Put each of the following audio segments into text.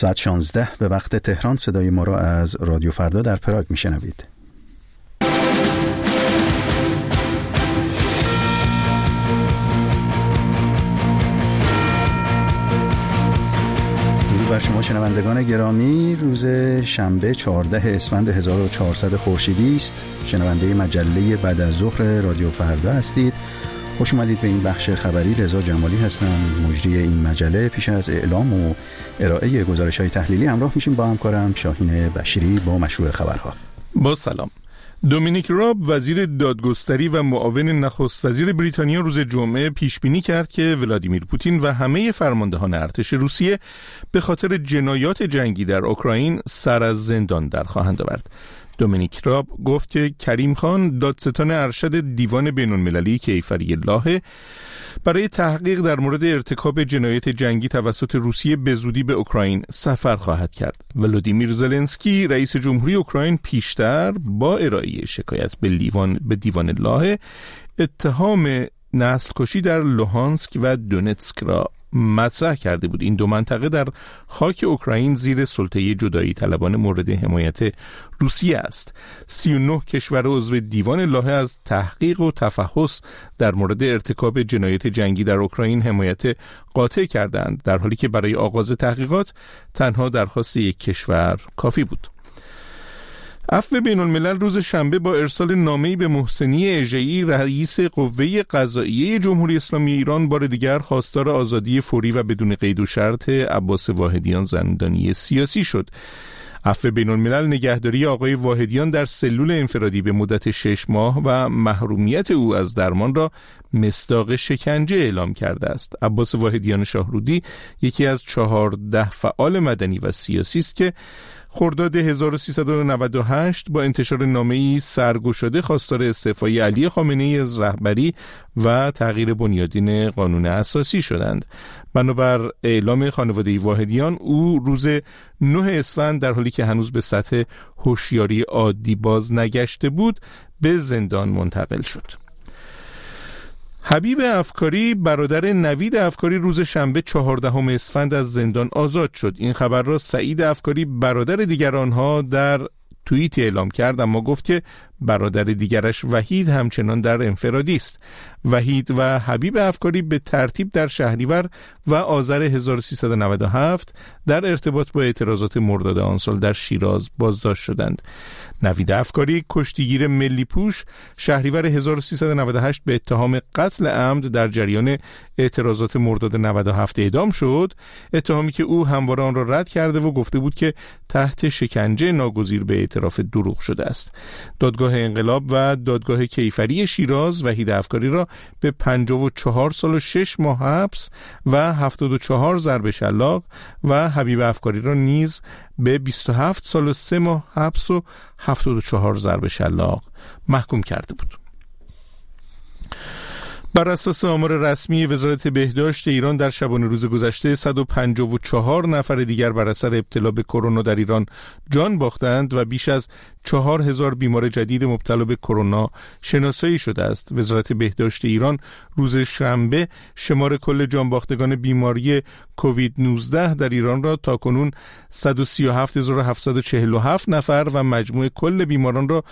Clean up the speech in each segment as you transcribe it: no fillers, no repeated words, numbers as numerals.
ساعت 16 به وقت تهران صدای ما را از رادیو فردا در پراگ میشنوید. درود بر شما شنوندگان گرامی. روز شنبه 14 اسفند 1400 خورشیدی است. شنونده مجله بعد از ظهر رادیو فردا هستید. خوش اومدید به این بخش خبری. رضا جمالی هستم، مجری این مجله. پیش از اعلام و ارائه گزارش‌های تحلیلی همراه میشیم با همکارم شاهین بشیری با مشروع خبرها. با سلام. دومینیک راب، وزیر دادگستری و معاون نخست وزیر بریتانیا، روز جمعه پیش بینی کرد که ولادیمیر پوتین و همه فرماندهان ارتش روسیه به خاطر جنایات جنگی در اوکراین سر از زندان در خواهند آورد. دومینیک راب گفت که کریم خان، دادستان ارشد دیوان بین‌المللی کیفری لاهه، برای تحقیق در مورد ارتکاب جنایات جنگی توسط روسیه به زودی به اوکراین سفر خواهد کرد. ولودیمیر زلنسکی، رئیس جمهوری اوکراین، پیشتر با ارائه شکایت به دیوان لاهه اتهام نسل کشی در لوهانسک و دونتسک را مطرح کرده بود. این دو منطقه در خاک اوکراین زیر سلطه جدایی طلبان مورد حمایت روسیه است. 39 کشور عضو دیوان لاهه از تحقیق و تفحص در مورد ارتکاب جنایات جنگی در اوکراین حمایت قاطع کردند، در حالی که برای آغاز تحقیقات تنها درخواست یک کشور کافی بود. عفو بین‌الملل روز شنبه با ارسال نامه‌ای به محسنی اژه‌ای، رئیس قوه قضائیه جمهوری اسلامی ایران، بار دیگر خواستار آزادی فوری و بدون قید و شرط عباس واحدیان زندانی سیاسی شد. عفو بین‌الملل نگهداری آقای واحدیان در سلول انفرادی به مدت 6 ماه و محرومیت او از درمان را مصداق شکنجه اعلام کرده است. عباس واحدیان شاهرودی یکی از 14 فعال مدنی و سیاسی است که خرداد 1398 با انتشار نامه‌ای سرگشاده خواستار استعفای علی خامنه‌ای از رهبری و تغییر بنیادین قانون اساسی شدند. بنابر اعلام خانواده واحدیان، او روز 9 اسفند در حالی که هنوز به سطح هوشیاری عادی باز نگشته بود به زندان منتقل شد. حبیب افکاری، برادر نوید افکاری، روز شنبه 14 اسفند از زندان آزاد شد. این خبر را سعید افکاری، برادر دیگر آنها، در توییت اعلام کرد، اما گفت که برادر دیگرش وحید همچنان در انفرادی است. وحید و حبیب افکاری به ترتیب در شهریور و آذر 1397 در ارتباط با اعتراضات مرداد آن سال در شیراز بازداشت شدند. نوید افکاری، کشتیگیر ملی پوش، شهریور 1398 به اتهام قتل عمد در جریان اعتراضات مرداد 97 اعدام شد، اتهامی که او همواره آن را رد کرده و گفته بود که تحت شکنجه ناگزیر به اعتراف دروغ شده است. دادگاه انقلاب و دادگاه کیفری شیراز وحید افکاری را به 54 سال و 6 ماه حبس و 74 ضرب شلاق و حبیب افکاری را نیز به 27 سال و 3 ماه حبس و 74 ضرب شلاق محکوم کرده بود. بر اساس آمار رسمی وزارت بهداشت ایران، در شبانه روز گذشته 154 نفر دیگر بر اثر ابتلا به کرونا در ایران جان باختند و بیش از 4000 بیمار جدید مبتلا به کرونا شناسایی شده است. وزارت بهداشت ایران روز شنبه شمار کل جان باختگان بیماری کووید 19 در ایران را تاکنون 137747 نفر و مجموع کل بیماران را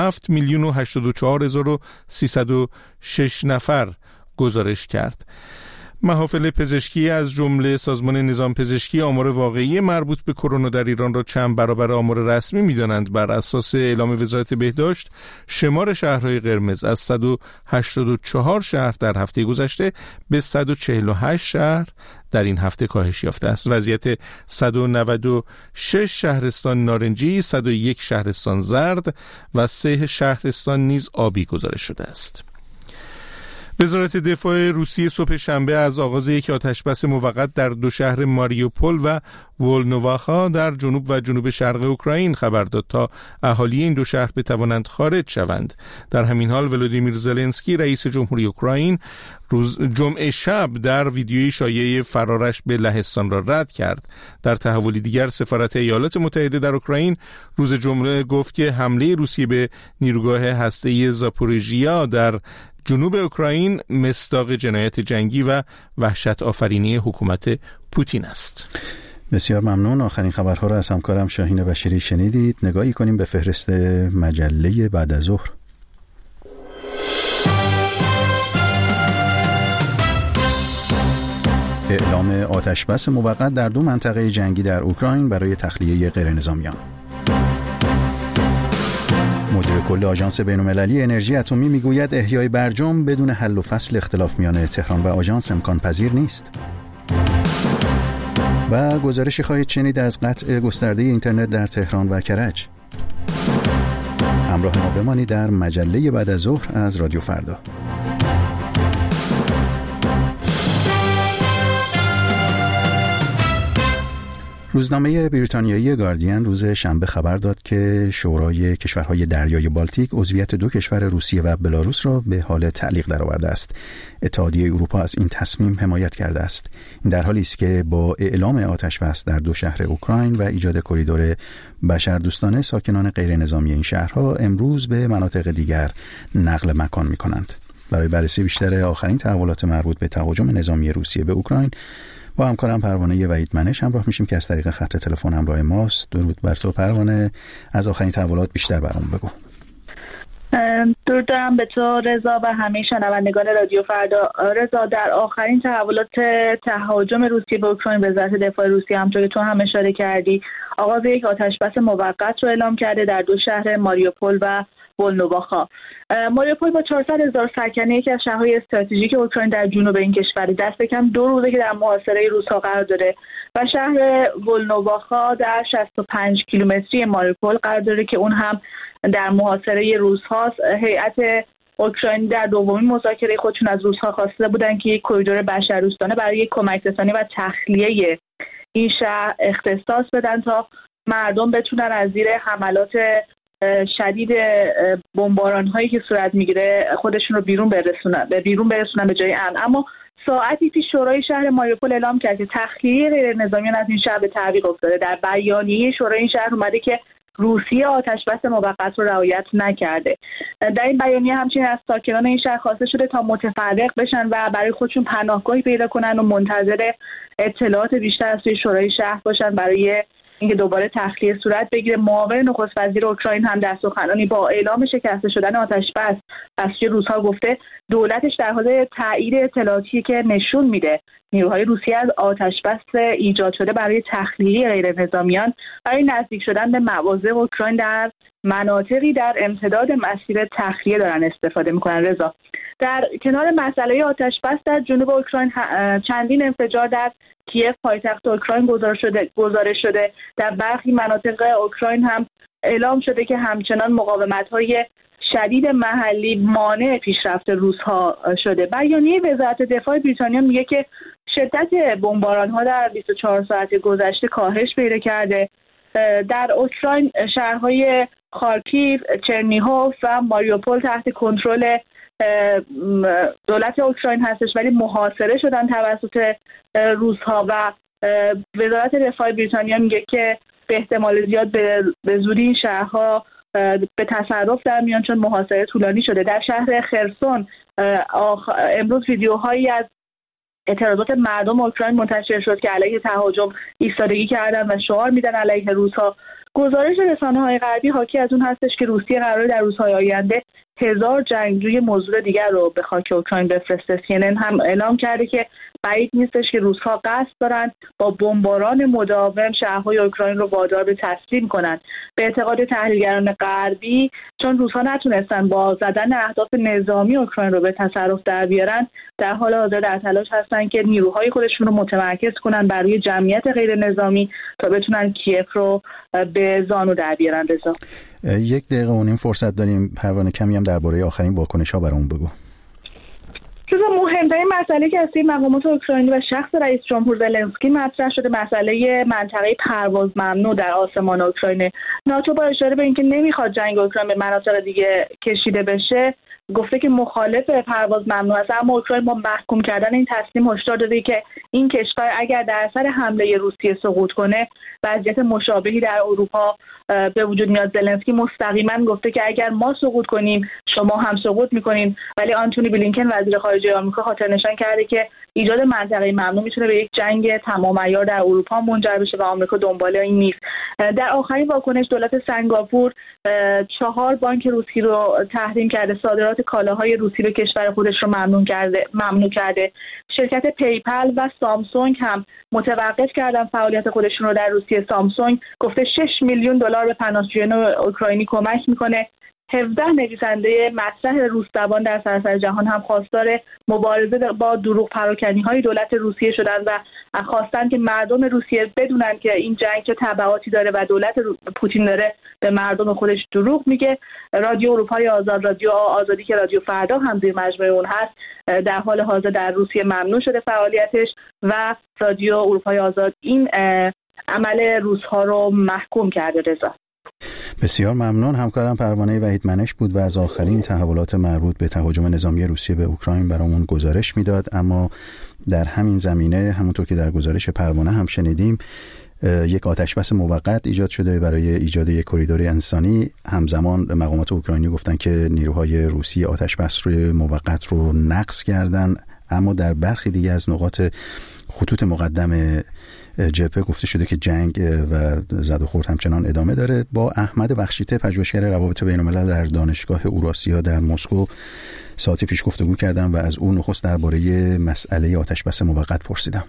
7,084,306 نفر گزارش کرد. محافل پزشکی از جمله سازمان نظام پزشکی آمار واقعی مربوط به کرونا در ایران را چند برابر آمار رسمی می‌دانند. بر اساس اعلام وزارت بهداشت، شمار شهرهای قرمز از 184 شهر در هفته گذشته به 148 شهر در این هفته کاهش یافته است. وضعیت 196 شهرستان نارنجی، 101 شهرستان زرد و 3 شهرستان نیز آبی گزارش شده است. وزارت دفاع روسیه صبح شنبه از آغاز یک آتشبس موقت در دو شهر ماریوپول و ولنوواخا در جنوب و جنوب شرق اوکراین خبر داد تا اهالی این دو شهر بتوانند خارج شوند. در همین حال ولودیمیر زلنسکی، رئیس جمهوری اوکراین، روز جمعه شب در ویدیویی شایعه فرارش به لهستان را رد کرد. در تحولی دیگر، سفارت ایالات متحده در اوکراین روز جمعه گفت که حمله روسیه به نیروگاه هسته‌ای زاپوریژیا در جنوب اوکراین مصداق جنایت جنگی و وحشت آفرینی حکومت پوتین است. بسیار ممنون. آخرین خبرها را از همکارم شاهین بشیری شنیدید. نگاهی کنیم به فهرست مجله بعد از ظهر. اعلام آتشبس موقت در 2 منطقه جنگی در اوکراین برای تخلیه غیرنظامیان. مدیر کل آژانس بین‌المللی انرژی اتمی میگوید احیای برجام بدون حل و فصل اختلاف میان تهران و آژانس امکان پذیر نیست. و گزارشی خواهید شنید از قطع گسترده اینترنت در تهران و کرج. همراه ما بمانید در مجله بعد از ظهر از رادیو فردا. روزنامه بریتانیایی گاردین روز شنبه خبر داد که شورای کشورهای دریای بالتیک عضویت 2 کشور روسیه و بلاروس را به حال تعلیق درآورده است. اتحادیه اروپا از این تصمیم حمایت کرده است. این در حالی است که با اعلام آتشبس در 2 شهر اوکراین و ایجاد کریدور بشردوستانه، ساکنان غیر نظامی این شهرها امروز به مناطق دیگر نقل مکان می‌کنند. برای بررسی بیشتر آخرین تحولات مربوط به تهاجم نظامی روسیه به اوکراین با همکارم پروانه وحید منش همراه میشیم که از طریق خط تلفن همراه ماست. درود بر تو پروانه، از آخرین تحولات بیشتر برام بگو. درود دارم به تو رضا و همه شنوندگان رادیو فردا. رضا، در آخرین تحولات تهاجم روسیه به اوکراین، وزارت دفاع روسیه همونطور که تو هم اشاره کردی آغاز یک آتشبس موقت رو اعلام کرده در 2 شهر ماریوپول و ولنوواخا. ماریوپول با 400,000 سکنه یکی از شهرهای استراتژیک اوکراین در جنوب این کشور دست کم 2 روزه که در محاصره روس‌ها قرار داره و شهر ولنوواخا در 65 کیلومتری ماریوپول قرار داره که اون هم در محاصره روس‌هاست. هیئت اوکراینی در دومین مذاکره خودشون از روس‌ها خواسته بودن که یک کریدور بشردوستانه برای کمک‌رسانی و تخلیه این شهر اختصاص بدن تا مردم بتونن از زیر حملات شدید بمباران هایی که صورت میگیره خودشون رو بیرون برسونن به جای امن. اما ساعتی پیش شورای شهر ماریوپول اعلام کرد که تخلیه غیرنظامیان از این شهر به تعویق افتاده. در بیانیه شورای این شهر اومده که روسیه آتشبس موقت رو رعایت نکرده. در این بیانیه همچنین از ساکنان این شهر خواسته شده تا متفرق بشن و برای خودشون پناهگاهی پیدا کنن و منتظر اطلاعات بیشتر از شورای شهر باشن برای اینکه دوباره تخلیه صورت بگیره. معاون نخست وزیر اوکراین هم در سخنرانی با اعلام شکسته شدن آتشبس از سوی روس‌ها گفته دولتش در حال تایید اطلاعاتی که نشون میده نیروهای روسیه از آتشبس ایجاد شده برای تخلیه غیرنظامیان برای نزدیک شدن به مواضع اوکراین در مناطقی در امتداد مسیر تخلیه دارن استفاده میکنن. رضا، در کنار مسئله آتشبس در جنوب اوکراین چندین انفجار در کیف پایتخت اوکراین گزارش شده. در برخی مناطق اوکراین هم اعلام شده که همچنان مقاومت‌های شدید محلی مانع پیشرفت روس‌ها شده. بیانیه وزارت دفاع بریتانیا میگه که شدت بمباران‌ها در 24 ساعت گذشته کاهش پیدا کرده. در اوکراین شهرهای خارکیو، چرنیهوف و ماریوپول تحت کنترل دولت اوکراین هستش ولی محاصره شدن توسط روس‌ها و وزارت دفاع بریتانیا میگه که به احتمال زیاد به زودی این شهرها به تصرف در میان چون محاصره طولانی شده. در شهر خرسون امروز ویدیوهایی از اعتراضات مردم اوکراین منتشر شد که علیه تهاجم ایستادگی کردن و شعار میدن علیه روس‌ها. گزارش رسانه‌های غربی حاکی از اون هستش که روسیه قراره در روزهای آینده 1000 جنگجوی مزدور دیگر رو به خاک اوکراین بفرسته. CNN هم اعلام کرده که بعید نیستش که روس‌ها قصد دارن با بمباران مداوم شهرهای اوکراین رو وادار به تسلیم کنن. به اعتقاد تحلیلگران غربی چون روس‌ها نتونستن با زدن اهداف نظامی اوکراین رو به تصرف در بیارن، در حال حاضر در تلاش هستن که نیروهای خودشون رو متمرکز کنن بر روی جمعیت غیر نظامی تا بتونن کیف رو به زانو در بیارن. رضا، 1 دقیقه و نیم فرصت داریم. پروانه کمی هم درباره آخرین واکنش‌ها برامون بگو. مهمترین مسئله که از مقامات اوکراینی و شخص رئیس جمهور زلنسکی مطرح شده مسئله منطقه پرواز ممنوع در آسمان اوکراین. ناتو با اشاره به اینکه نمیخواد جنگ اوکراین به مناطق دیگه کشیده بشه گفته که مخالف پرواز ممنوع است، اما اوکراین با محکوم کردن این تصمیم هشدار داده که این کشور اگر در اثر حمله روسیه سقوط کنه وضعیت مشابهی در اروپا به وجود میاد. زلنسکی مستقیما گفته که اگر ما سقوط کنیم شما هم سقوط میکنین، ولی آنتونی بلینکن وزیر خارجه آمریکا خاطر نشان کرده که ایجاد منطقه ممنوع میتونه به یک جنگ تمام عیار در اروپا منجر بشه و آمریکا دنبال این نیست. در آخرین واکنش دولت سنگاپور 4 بانک روسی رو تحریم کرده، صادرات کالاهای روسی به کشور خودش رو ممنوع کرده. شرکت پیپل و سامسونگ هم متوقف کردن فعالیت خودشون رو در روسیه. سامسونگ گفته 6 میلیون دلار به پناهجویان اوکراینی کمک میکنه. 17 نویسنده مطرح روس‌زبان در سراسر جهان هم خواستار مبارزه با دروغ پراکنی‌های دولت روسیه شدند و خواستند که مردم روسیه بدونن که این جنگ چه تبعاتی داره و دولت پوتین داره به مردم خودش دروغ میگه. رادیو اروپای آزاد، رادیو آزادی که رادیو فردا هم زیر مجموعه اون هست، در حال حاضر در روسیه ممنوع شده فعالیتش و رادیو اروپای آزاد این عمل روس‌ها رو محکوم کرده. رضا بسیار ممنون. همکارم پروانه وحیدمنش بود و از آخرین تحولات مربوط به تهاجم نظامی روسیه به اوکراین برامون گزارش میداد. اما در همین زمینه همونطور که در گزارش پروانه هم شنیدیم یک آتشبس موقت ایجاد شده برای ایجاد یک کریدور انسانی. همزمان مقامات اوکراینی گفتن که نیروهای روسی آتشبس روی موقت رو نقض کردن، اما در برخی دیگه از نقاط خطوط مقدم جبهه گفته شده که جنگ و زد و خورد همچنان ادامه داره. با احمد بخشیته پژوهشگر روابط بین‌الملل در دانشگاه اوراسیا در مسکو ساعتی پیش گفتگو کردم و از اون نخست درباره مسئله آتشبس موقت پرسیدم.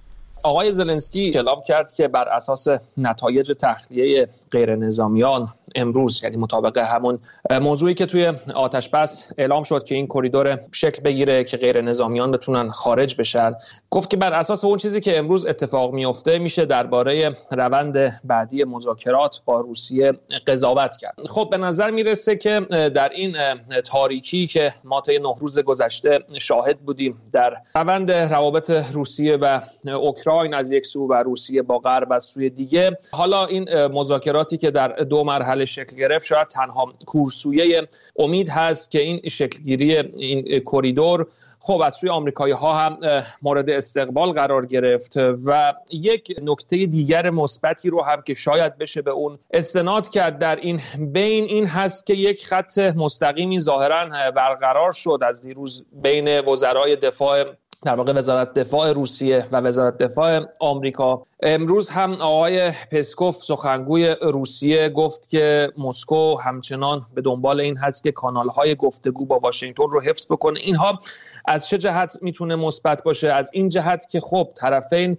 آقای زلنسکی اعلام کرد که بر اساس نتایج تخلیه غیر نظامیان امروز، یعنی مطابق همون موضوعی که توی آتشبس اعلام شد که این کریدور شکل بگیره که غیر نظامیان بتونن خارج بشن، گفت که بر اساس اون چیزی که امروز اتفاق میفته میشه درباره روند بعدی مذاکرات با روسیه قضاوت کرد. خب به نظر میرسه که در این تاریکی که ما طی 9 روز گذشته شاهد بودیم در روند روابط روسیه و اوکراین از یک سو و روسیه با غرب از سوی دیگه، حالا این مذاکراتی که در 2 مرحله شکل گرفت شاید تنها کورسویه امید هست که این شکلگیری این کریدور خب از سوی آمریکایی ها هم مورد استقبال قرار گرفت و یک نکته دیگر مثبتی رو هم که شاید بشه به اون استناد کرد در این بین این هست که یک خط مستقیمی ظاهرا برقرار شد از دیروز بین وزرای دفاع، در واقع وزارت دفاع روسیه و وزارت دفاع آمریکا. امروز هم آقای پسکوف سخنگوی روسیه گفت که مسکو همچنان به دنبال این هست که کانال‌های گفتگو با واشنگتن رو حفظ بکنه. اینها از چه جهت میتونه مثبت باشه؟ از این جهت که خب طرفین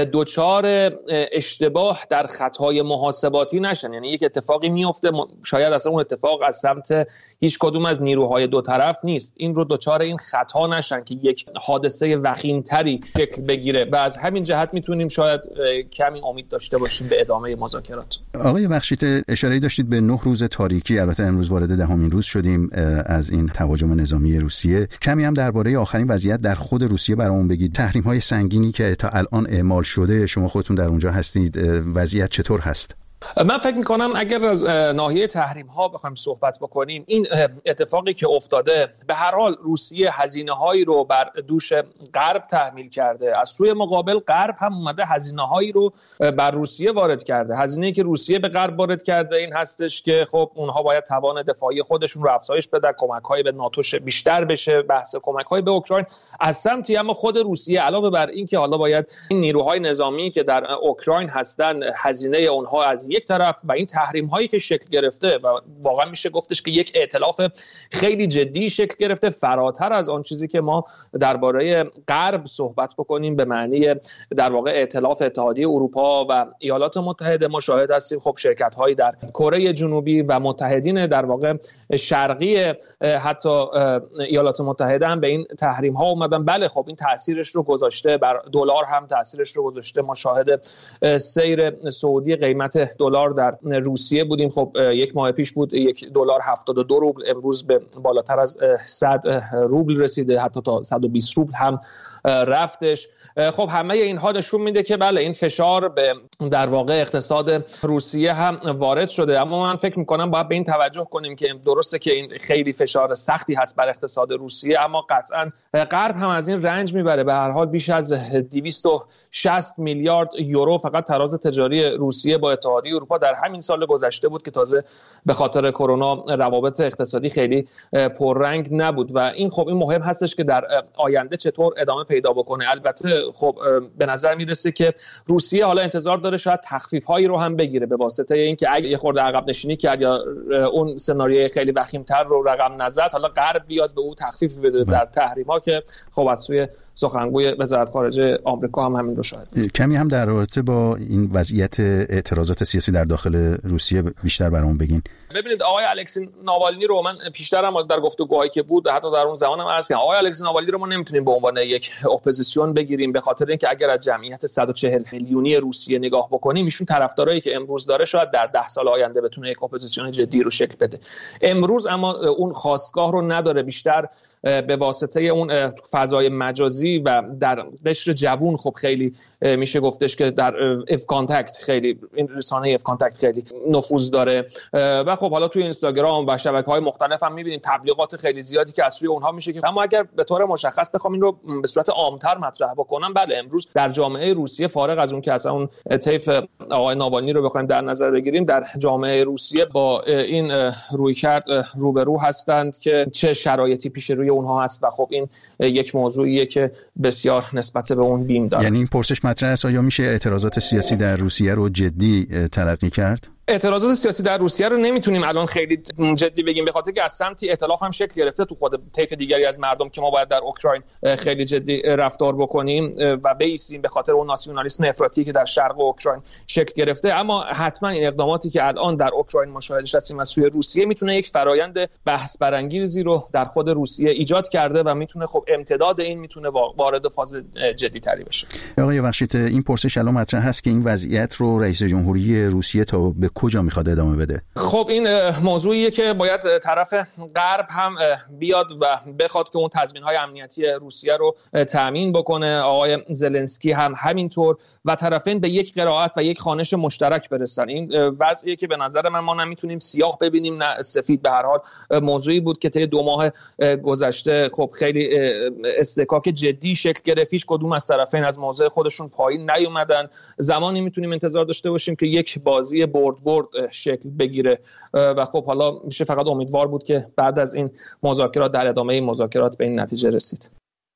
دوچار اشتباه در خطای محاسباتی نشن، یعنی یک اتفاقی میفته شاید اصلا اون اتفاق از سمت هیچ کدوم از نیروهای دو طرف نیست، این رو دوچار این خطا نشن که یک حادثه وخیم‌تری شکل بگیره و از همین جهت میتونیم شاید کمی امید داشته باشیم به ادامه مذاکرات. آقای بخشیته اشاره‌ای داشتید به 9 روز تاریکی، البته امروز وارد 10مین روز شدیم از این تهاجم نظامی روسیه. کمی هم درباره آخرین وضعیت در خود روسیه برامون بگید. تحریم‌های سنگینی که تا الان اعمال شده، شما خودتون در اونجا هستید، وضعیت چطور هست؟ من فکر می‌کنم اگر از ناحیه تحریم‌ها بخوایم صحبت بکنیم، این اتفاقی که افتاده به هر حال روسیه هزینه‌هایی رو بر دوش غرب تحمیل کرده، از سوی مقابل غرب هم اومده هزینه‌هایی رو بر روسیه وارد کرده. هزینه‌ای که روسیه به غرب وارد کرده این هستش که خب اونها باید توان دفاعی خودشون رو افزایش بدن، کمک‌های به ناتو بیشتر بشه، بحث کمک‌های به اوکراین از سمتی، اما خود روسیه علاوه بر این که حالا باید این نیروهای نظامی که در اوکراین هستن هزینه اونها از یک طرف و این تحریم هایی که شکل گرفته و واقعا میشه گفتش که یک ائتلاف خیلی جدی شکل گرفته، فراتر از آن چیزی که ما درباره غرب صحبت بکنیم به معنی در واقع ائتلاف اتحادیه اروپا و ایالات متحده. ما شاهد هستیم خب شرکت هایی در کره جنوبی و متحدین در واقع شرقی حتی ایالات متحده هم به این تحریم ها اومدن. بله خب این تاثیرش رو گذاشته، بر دلار هم تاثیرش رو گذاشته. ما شاهد سیر صعودی قیمت دلار در روسیه بودیم. خب یک ماه پیش بود $1.72، امروز به بالاتر از 100 روبل رسیده، حتی تا 120 روبل هم رفتش. خب همه اینها نشون میده که بله این فشار به در واقع اقتصاد روسیه هم وارد شده، اما من فکر میکنم باید به این توجه کنیم که درسته که این خیلی فشار سختی هست بر اقتصاد روسیه، اما قطعا غرب هم از این رنج میبره. به هر حال بیش از 260 میلیارد یورو فقط تراز تجاری روسیه با اتحادیه اروپا در همین سال گذشته بود که تازه به خاطر کرونا روابط اقتصادی خیلی پررنگ نبود و این خب این مهم هستش که در آینده چطور ادامه پیدا بکنه. البته خب به نظر میرسه که روسیه حالا انتظار داره شاید تخفیف هایی رو هم بگیره به واسطه اینکه اگه یه خورده عقب نشینی کرد یا اون سناریوی خیلی وخیم‌تر رو رقم نزد، حالا غرب بیاد به او تخفیف بده در تحریم‌ها که خب از سوی سخنگوی وزارت خارجه آمریکا هم همین رو شاهد. کمی هم در رابطه با این وضعیت اعتراضات سیاسی در داخل روسیه بیشتر برامون بگین. ببینید آقای الکسی ناوالنی رو من پیشتر هم در گفتگوهایی که بود حتی در اون زمانم عرض کردم، آقای الکسی ناوالنی رو ما نمیتونیم به عنوان یک اپوزیسیون بگیریم، به خاطر اینکه اگر از جمعیت 140 میلیونی روسیه نگاه بکنیم، ایشون طرفدارایی که امروز داره شاید در 10 سال آینده بتونه یک اپوزیسیون جدی رو شکل بده. امروز اما اون خاستگاه رو نداره، بیشتر به واسطه اون فضای مجازی و در قشر جوون خب خیلی میشه گفتش که در اف کانتکت خیلی این رسانه اف کانتکت خیلی نفوذ داره و خب حالا توی اینستاگرام و شبکه‌های مختلف هم می‌بینیم تبلیغات خیلی زیادی که از روی اونها میشه که اما اگر به طور مشخص بخوام این رو به صورت عام‌تر مطرح بکنم، بله امروز در جامعه روسیه فارغ از اون که اصلا اون طیف آقای ناوالنی رو بخوایم در نظر بگیریم، در جامعه روسیه با این رویکرد روبرو هستند که چه شرایطی پیش روی اونها هست و خب این یک موضوعیه که بسیار نسبت به اون بیم داره. یعنی این پرسش مطرح است آیا میشه اعتراضات سیاسی در روسیه رو جدی تلقی کرد؟ اعتراضات سیاسی در روسیه رو نمیتونیم الان خیلی جدی بگیم، به خاطر که از سمتی ائتلاف هم شکل گرفته تو خود طیف دیگری از مردم که ما باید در اوکراین خیلی جدی رفتار بکنیم و بیسیم به خاطر اون ناسیونالیسم افراطی که در شرق اوکراین شکل گرفته. اما حتما این اقداماتی که الان در اوکراین مشاهدهش هستیم از سوی روسیه میتونه یک فرایند بحث برانگیزی رو در خود روسیه ایجاد کرده و میتونه خب امتداد این میتونه وارد فاز جدی تری بشه. آقای بخشید این پرسش الان مطرح هست که این وضعیت رو رئیس جمهوری روسیه تا به کجا میخواد ادامه بده؟ خب این موضوعیه که باید طرف غرب هم بیاد و بخواد که اون تضمین‌های امنیتی روسیه رو تامین بکنه، آقای زلنسکی هم همینطور و طرفین به یک قرائت و یک خوانش مشترک برسن. این وضعیه که به نظر من ما نمیتونیم سیاه ببینیم نه سفید. به هر حال موضوعی بود که طی 2 ماه گذشته خب خیلی استکاک جدی شکل گرفت، هیچ کدوم از طرفین از موضع خودشون پایین نیومدن. زمانی میتونیم انتظار داشته باشیم که یک بازی برد شکل بگیره و خب حالا میشه فقط امیدوار بود که بعد از این مذاکرات در ادامه این مذاکرات به این نتیجه رسید.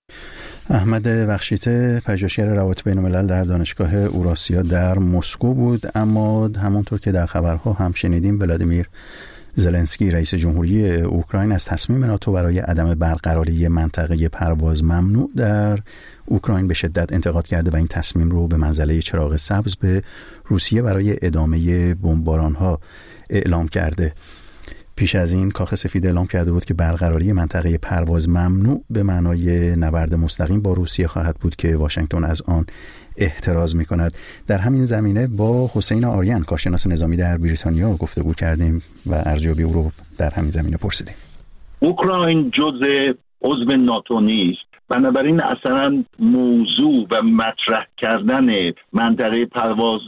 احمد بخشیته پژوهشگر روابط بین‌الملل در دانشگاه اوراسیا در مسکو بود. اما همونطور که در خبرها هم شنیدیم ولادیمیر زلنسکی رئیس جمهوری اوکراین از تصمیم ناتو برای عدم برقراری منطقه پرواز ممنوع در اوکراین به شدت انتقاد کرده و این تصمیم رو به منزله چراغ سبز به روسیه برای ادامه بمباران‌ها اعلام کرده. پیش از این کاخ سفید اعلام کرده بود که برقراری منطقه پرواز ممنوع به معنای نبرد مستقیم با روسیه خواهد بود که واشنگتن از آن احتراز می کند. در همین زمینه با حسین آریان کارشناس نظامی در بریتانیا گفتگو کردیم و ارزیابی او رو در همین زمینه پرسیدیم. اوکراین جزء عضو ناتو نیست، بنابراین اصلا موضوع و مطرح کردن منطقه پرواز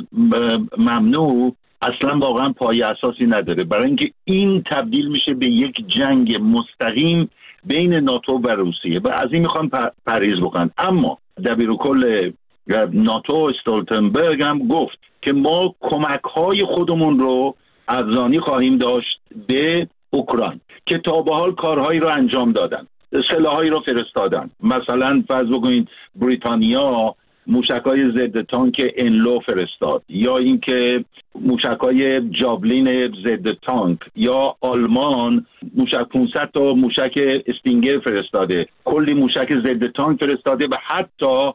ممنوع اصلا واقعا پایه اساسی نداره، برای اینکه این تبدیل میشه به یک جنگ مستقیم بین ناتو و روسیه و از این میخوام پرهیز بکنن. اما دبیرکل ناتو استولتنبرگ هم گفت که ما کمک‌های خودمون رو ارزانی خواهیم داشت به اوکراین که تا به حال کارهایی رو انجام دادن، سلاحایی رو فرستادن. مثلا فرض بکنید بریتانیا موشک‌های ضد تانک انلو فرستاد، یا اینکه موشک‌های جاولین ضد تانک، یا آلمان 500 تا موشک استینگر فرستاده، کلی موشک ضد تانک فرستاده و حتی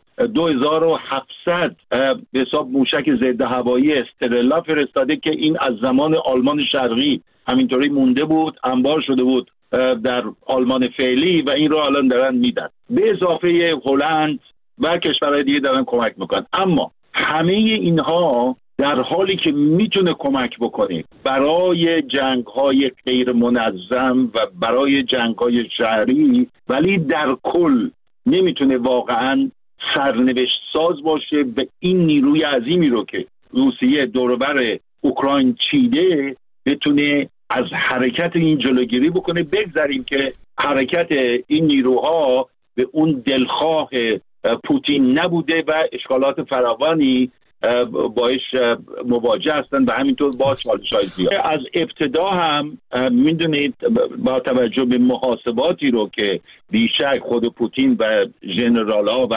2700 به حساب موشک ضد هوایی استرلا فرستاده که این از زمان آلمان شرقی همینطوری مونده بود، انبار شده بود در آلمان فعلی و این رو الان دارن میدن، به اضافه هلند و کشورهای دیگه دارن کمک میکنن. اما همه اینها در حالی که میتونه کمک بکنه برای جنگ‌های غیر منظم و برای جنگ‌های شهری، ولی در کل نمیتونه واقعاً سرنوشت ساز باشه به این نیروی عظیمی رو که روسیه دوربر اوکراین چیده بتونه از حرکت این جلوگیری بکنه. بگذاریم که حرکت این نیروها به اون دلخواه پوتین نبوده و اشکالات فراوانی باش مواجه هستند و همینطور با چالش‌های زیاد. از ابتدا هم میدونید با توجه به محاسباتی رو که بیشک خود پوتین و ژنرال‌ها و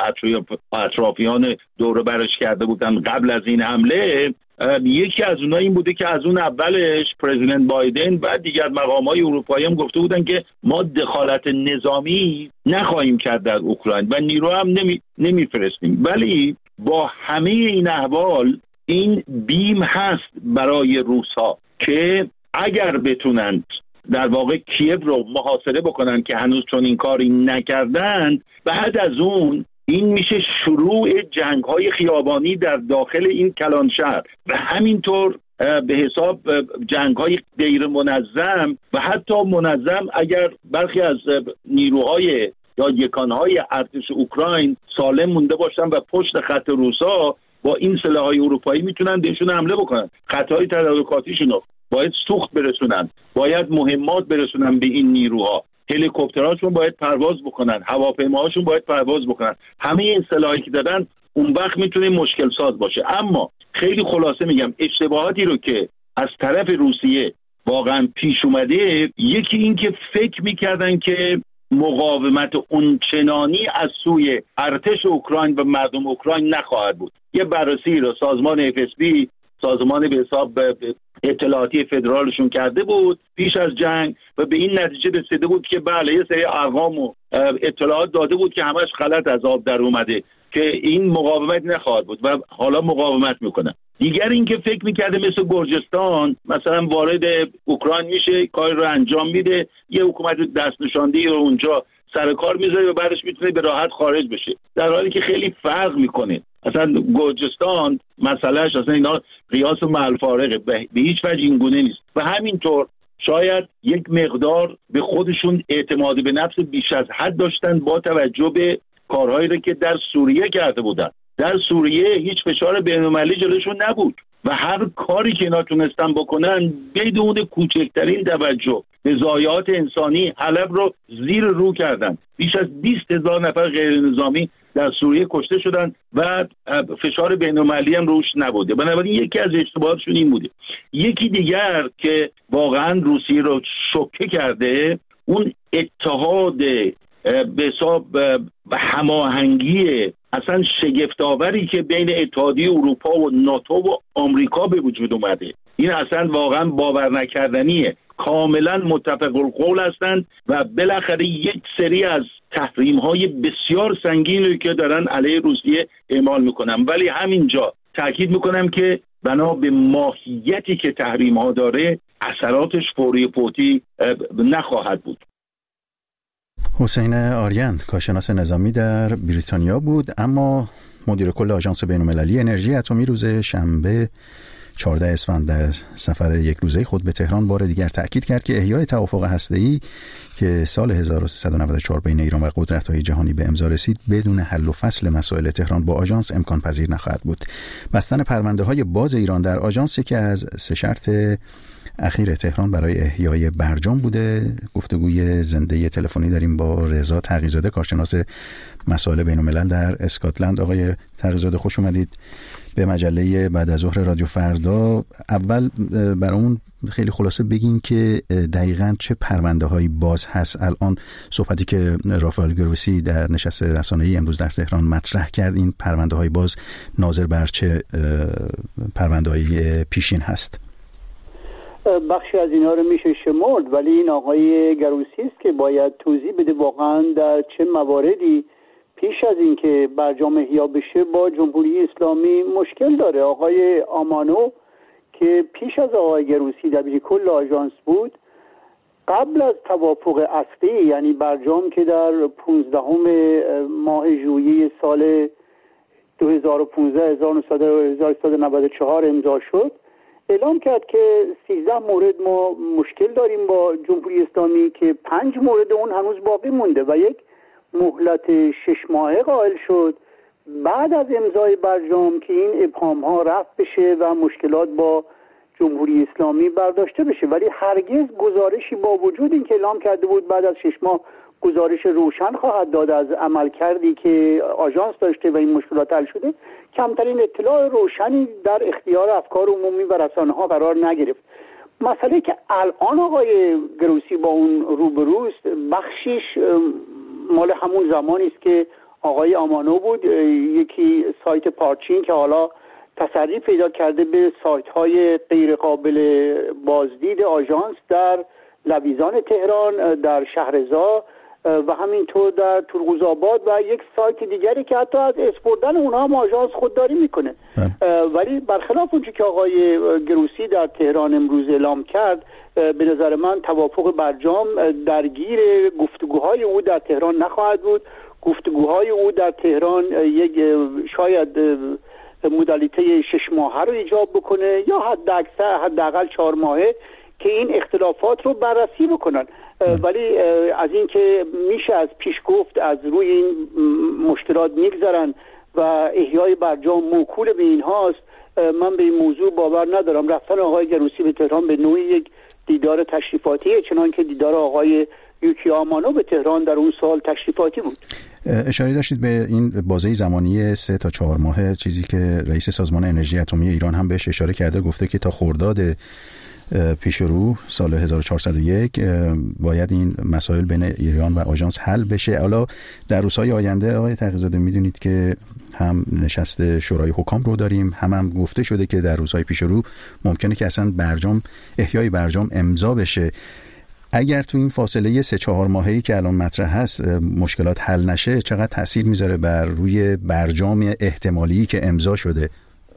اطرافیان دور برش کرده بودن قبل از این حمله، یکی از اونها این بوده که از اون اولش پرزیدنت بایدن و دیگر مقام‌های اروپایی هم گفته بودن که ما دخالت نظامی نخواهیم کرد در اوکراین و نیرو هم نمیفرستیم. ولی با همه این احوال این بیم هست برای روس‌ها که اگر بتونند در واقع کیև رو محاصره بکنن که هنوز چون این کاری نکردند، بعد از اون این میشه شروع جنگ‌های خیابانی در داخل این کلان شهر و همینطور به حساب جنگ‌های غیر منظم و حتی منظم اگر برخی از نیروهای یا یکانهای ارتش اوکراین سالم مونده باشن و پشت خط روسا با این سلاح‌های اروپایی میتونن بهشون حمله بکنن. خطای تدارکاتیشون رو باید سوخت برسونن، باید مهمات برسونن به این نیروها، هلیکوپترهاشون باید پرواز بکنن، هواپیماهاشون باید پرواز بکنن. همه این سلاحی که دادن اون وقت میتونه مشکل ساز باشه. اما خیلی خلاصه میگم اشتباهاتی رو که از طرف روسیه واقعا پیش اومده، یکی این که فکر میکردن که مقاومت اونچنانی از سوی ارتش اوکراین و مردم اوکراین نخواهد بود. یه بررسی رو سازمان FSB، سازمان به حساب اطلاعاتی فدرالشون کرده بود پیش از جنگ و به این نتیجه رسیده بود که بله یه سری ارقام و اطلاعات داده بود که همش غلط از آب در اومده که این مقاومت نخواهد بود و حالا مقاومت میکنه. دیگر این که فکر میکرده مثل گرجستان مثلا وارد اوکراین میشه، کار رو انجام میده، یه حکومت دست نشاندهی رو اونجا سر کار میذاره و بعدش میتونه به راحت خارج بشه، در حالی که خیلی فرق میکنه. اصلا گرجستان مسئلهش اصلا اینا قیاس مع الفارقه، به هیچ وجه این گونه نیست. و همینطور شاید یک مقدار به خودشون اعتماد به نفس بیش از حد داشتن با توجه به کارهایی رو که در سوریه کرده بودن. در سوریه هیچ فشار بین‌المللی جلوشون نبود و هر کاری که اینا تونستن بکنن بدون کوچکترین توجه به ضایعات انسانی حلب رو زیر رو کردن. بیش از 20,000 نفر غیر نظامی در سوریه کشته شدن و فشار بین‌المللی هم روش نبوده. بنابراین یکی از اشتباهاتشون این بوده. یکی دیگر که واقعا روسیه رو شوکه کرده، اون اتحاد به حساب و هماهنگی اصلا شگفت‌آوری که بین اتحادیه اروپا و ناتو و آمریکا به وجود اومده. این اصلا واقعا باور نکردنیه. کاملا متفق القول هستند و بالاخره یک سری از تحریم‌های بسیار سنگینی که دارن علیه روسیه اعمال میکنن. ولی همینجا تاکید میکنم که بنا به ماهیتی که تحریم‌ها داره اثراتش فوری فوتی نخواهد بود. حسین آریان کارشناس نظامی در بریتانیا بود، اما مدیر کل آژانس بین‌المللی انرژی اتمی روز شنبه 14 اسفند در سفر یک روزه خود به تهران بار دیگر تأکید کرد که احیای توافق هسته‌ای که سال 1394 بین ایران و قدرت‌های جهانی به امضا رسید بدون حل و فصل مسائل تهران با آژانس امکان پذیر نخواهد بود. بستن پرونده‌های باز ایران در آژانس یکی از 3 شرط اخیر تهران برای احیای برجام بوده. گفتگوی زنده تلفنی داریم با رضا تقی‌زاده، کارشناس مسائل بین‌الملل در اسکاتلند. آقای تقی‌زاده خوش اومدید به مجله بعد از ظهر رادیو فردا. اول برامون خیلی خلاصه بگین که دقیقاً چه پرونده‌هایی باز هست الان. صحبتی که رافائل گروسی در نشست رسانه‌ای امروز در تهران مطرح کرد، این پرونده‌های باز ناظر بر چه پرونده‌های پیشین هست؟ بخشی از اینا رو میشه شمرد، ولی این آقای گروسی است که باید توضیح بده واقعا در چه مواردی پیش از این که برجام احیا بشه با جمهوری اسلامی مشکل داره. آقای آمانو که پیش از آقای گروسی دبیر کل آژانس بود، قبل از توافق اصلی یعنی برجام که در 15 ماه ژوئیه سال 2015 1994 امضا شد، اعلام کرد که 13 مورد ما مشکل داریم با جمهوری اسلامی که 5 مورد اون هنوز باقی مونده و یک مهلت 6 ماهه قائل شد بعد از امضای برجام که این ابهام ها رفع بشه و مشکلات با جمهوری اسلامی برداشته بشه. ولی هرگز گزارشی با وجود این که اعلام کرده بود بعد از 6 ماه گزارش روشن خواهد داد از عملکردی که آژانس داشته و این مشکلات حل شده، کمترین اطلاع روشنی در اختیار افکار عمومی و رسانه‌ها قرار نگرفت. مسئله که الان آقای گروسی با اون روبروست بخشیش مال همون زمانی است که آقای آمانو بود، یکی سایت پارچین که حالا تسری پیدا کرده به سایت‌های غیر قابل بازدید آژانس در لویزان تهران، در شهرضا و همینطور در تورغوزآباد و یک سایت دیگری که حتی از اسپردن اونها هم آژانس خودداری میکنه. ولی برخلاف اونچه که آقای گروسی در تهران امروز اعلام کرد، به نظر من توافق برجام درگیر گفتگوهای او در تهران نخواهد بود. گفتگوهای او در تهران یک شاید مدلیته 6 ماهه رو ایجاب بکنه یا حداقل 4 ماهه که این اختلافات رو بررسی بکنن. ولی از این که میشه از پیش گفت از روی این مشکلات میگذرن و احیای برجام موکول به این هاست، من به این موضوع باور ندارم. رفتن آقای گروسی به تهران به نوعی یک دیدار تشریفاتیه، چنان که دیدار آقای یوکی آمانو به تهران در اون سال تشریفاتی بود. اشاره داشتید به این بازه زمانی 3 تا 4 ماه، چیزی که رئیس سازمان انرژی اتمی ایران هم بهش اشاره کرده، گفته که تا خرداد پیش رو سال 1401 باید این مسائل بین ایران و آژانس حل بشه. حالا در روزهای آینده آقای تقی‌زاده میدونید که هم نشست شورای حکام رو داریم، هم گفته شده که در روزهای پیش رو ممکنه که اصلا احیای برجام امضا بشه. اگر تو این فاصله 3-4 ماهه‌ای که الان مطرح هست مشکلات حل نشه، چقدر تاثیر میذاره بر روی برجام احتمالی که امضا شده؟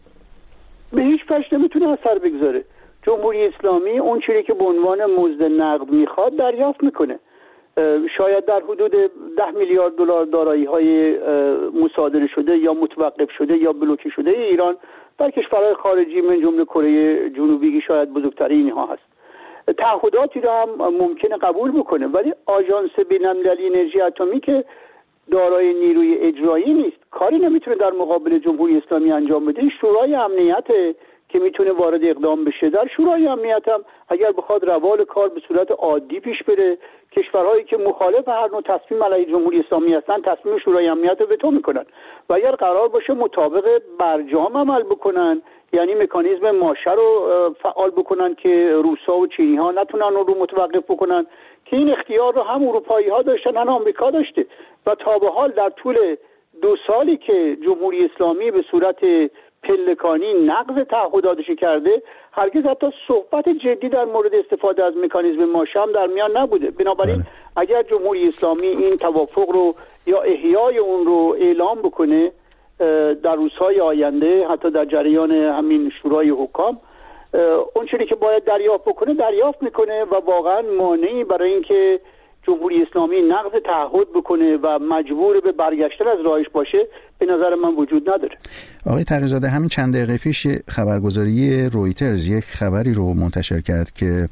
به هیچ وجه نمیتونه اثر بگذاره. جمهوری اسلامی اون چیزی که به عنوان مزد نقد میخواد دریافت میکنه. شاید در حدود 10 میلیارد دلار دارایی‌های مصادره شده یا متوقف شده یا بلوکه شده ایران در کشورهای خارجی من جمله کره جنوبی شاید بزرگترین اینها هست. تعهداتی را هم ممکنه قبول بکنه، ولی آژانس بین‌المللی انرژی اتمی که دارای نیروی اجرایی نیست، کاری نمیتونه در مقابل جمهوری اسلامی انجام بده. شورای امنیت که میتونه وارد اقدام بشه. در شورای امنیت هم اگر بخواد روال کار به صورت عادی پیش بره، کشورهایی که مخالف هر نوع تصمیم علیه جمهوری اسلامی هستن تصمیم شورای امنیت رو وتو میکنن و اگر قرار باشه مطابق برجام عمل بکنن، یعنی مکانیزم ماشه رو فعال بکنن که روسا و چینی ها نتونن اون رو متوقف بکنن، که این اختیار رو هم اروپایی ها داشتن هم آمریکا داشته و تا به حال در طول 2 سالی که جمهوری اسلامی به صورت پلکانی نقض تعهداتش کرده، هرگز حتی صحبت جدی در مورد استفاده از مکانیزم ماشه هم در میان نبوده. بنابراین اگر جمهوری اسلامی این توافق رو یا احیای اون رو اعلام بکنه در روزهای آینده، حتی در جریان همین شورای حکام، اون چیزی که باید دریافت بکنه دریافت میکنه و واقعا مانعی برای اینکه جمهوری اسلامی نقض تعهد بکنه و مجبور به برگشتن از راهش باشه به نظر من وجود نداره. آقای تقی‌زاده، همین چند دقیقه پیش خبرگزاری رویترز یک خبری رو منتشر کرد که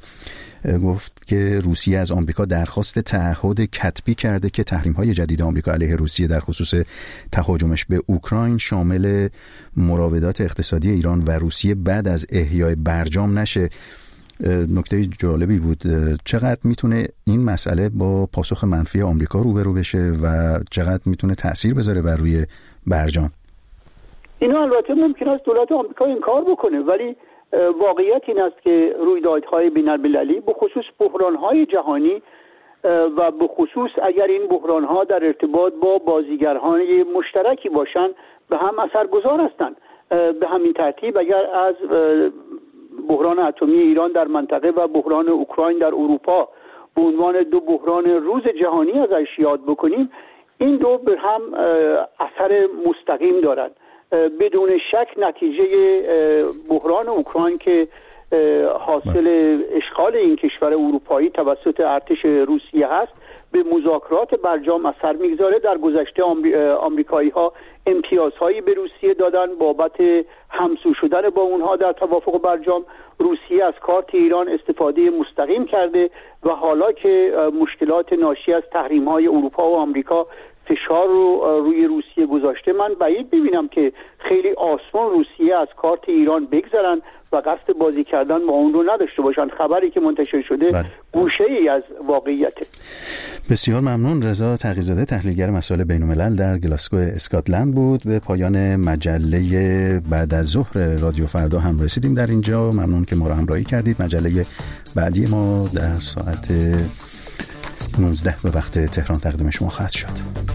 گفت که روسیه از آمریکا درخواست تعهد کتبی کرده که تحریم‌های جدید آمریکا علیه روسیه در خصوص تهاجمش به اوکراین شامل مراودات اقتصادی ایران و روسیه بعد از احیای برجام نشه. نکته جالبی بود. چقدر میتونه این مسئله با پاسخ منفی آمریکا روبرو بشه و چقدر میتونه تأثیر بذاره بر روی برجام؟ اینا البته ممکن است دولت آمریکا انکار بکنه، ولی واقعیت این است که رویدادهای بین‌المللی به خصوص بحران‌های جهانی و به خصوص اگر این بحران‌ها در ارتباط با بازیگرهای مشترکی باشن به هم اثرگذار هستند. به همین ترتیب اگر از بحران اتمی ایران در منطقه و بحران اوکراین در اروپا به عنوان 2 بحران روز جهانی ازش یاد بکنیم، این 2 به هم اثر مستقیم دارند. بدون شک نتیجه بحران اوکراین که حاصل اشغال این کشور اروپایی توسط ارتش روسیه هست به مذاکرات برجام اثر میگذاره. در گذشته آمریکایی‌ها امتیازهایی به روسیه دادن بابت همسو شدن با اونها در توافق برجام. روسیه از کارت ایران استفاده مستقیم کرده و حالا که مشکلات ناشی از تحریم‌های اروپا و آمریکا فشار رو روی روسیه گذاشته، من بعید ببینم که خیلی آسان روسیه از کارت ایران بگذرن و قصد بازی کردن با اون رو نداشته باشن. خبری که منتشر شده گوشه‌ای از واقعیته. بسیار ممنون. رضا تقی‌زاده، تحلیلگر مسائل بین‌الملل در گلاسگو اسکاتلند بود. به پایان مجله بعد از ظهر رادیو فردا هم رسیدیم در اینجا. ممنون که ما را همراهی کردید. مجله بعدی ما در ساعت 19 به وقت تهران تقدیم شما خواهد شد.